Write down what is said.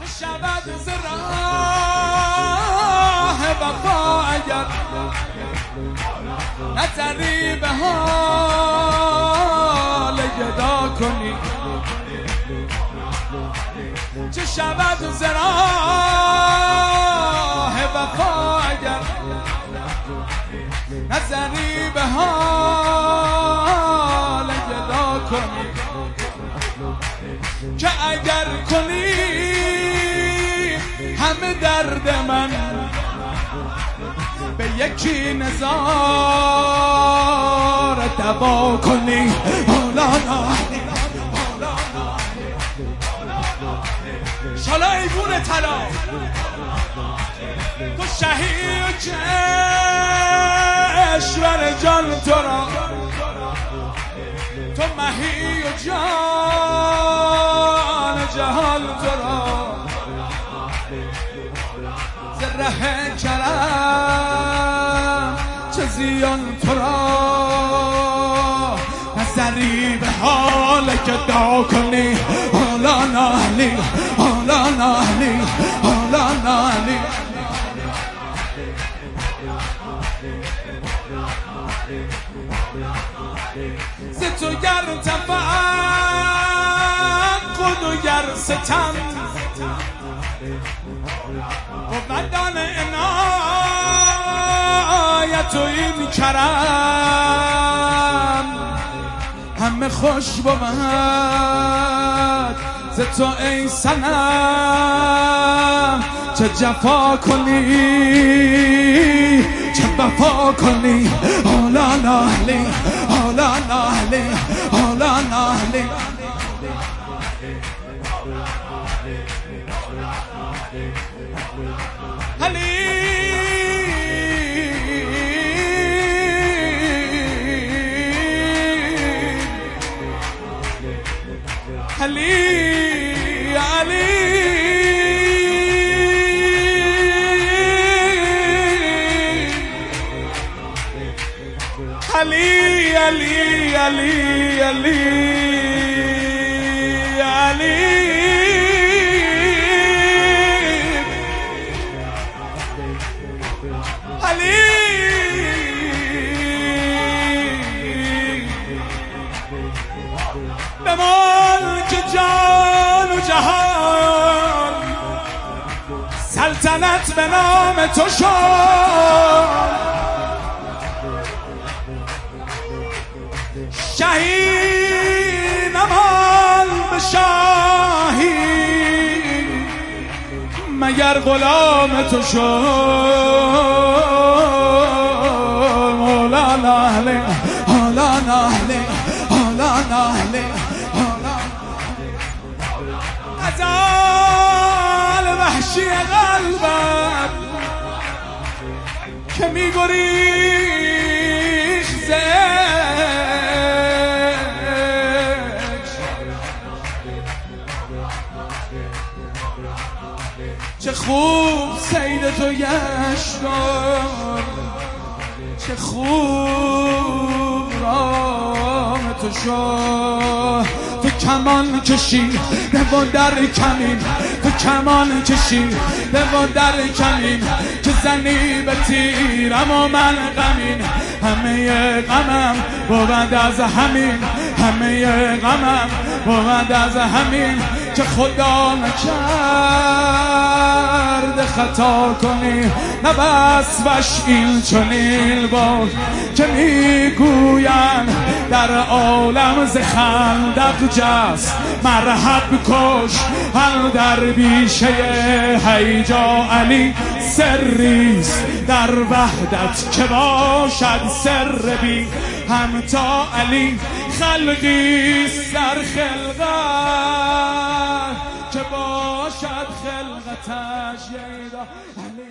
شود ز راه وفا اگر نظری به حال گدا کنی چه شود ز راه وفا اگر نظری به حال گدا کنی که اگر کنی همه درد من به یکی نزار دوا کنی مولانا شالا ایوون طلا تو شهید کشور جان تو را تو مهی و جان جهان تو را ز ره کرم چه زیان تو را نظری به حال گدا کنی مولانا علی مولانا علی مولانا علی ز تو گر تفقد و گر ستم قوتان عنایت و این کرم همه خوش بود ز تو ای صنم چه جفا کنی چه وفا کنی مولانا علی مولانا علی مولانا علی علی علی علی علی علی علی علی علی به ملک جان و جهان سلطنت به نام تو شد شهی نمال به شاهی مگر غلام تو شد مولانا علی مولانا علی مولانا علی غزال وحشی قلبم که میگریخ چه خوب سید تو گشتم چه خوب رام تو شد تو کمان کشی و در کمین تو کمان کشی و در کمین که زنی به تیرم و من غمین همه غمم بود از همین همه غمم بود از همین که خدا نکرده خطا کنی نبس وش این چنین بود که میگوین در عالم ز خندق جست مرحب کش هر در بیشه هیجا علی سریست در وحدت که باشد سر بی همتا علی خلقی سر خلقت که باشد خلقتش ییدا علی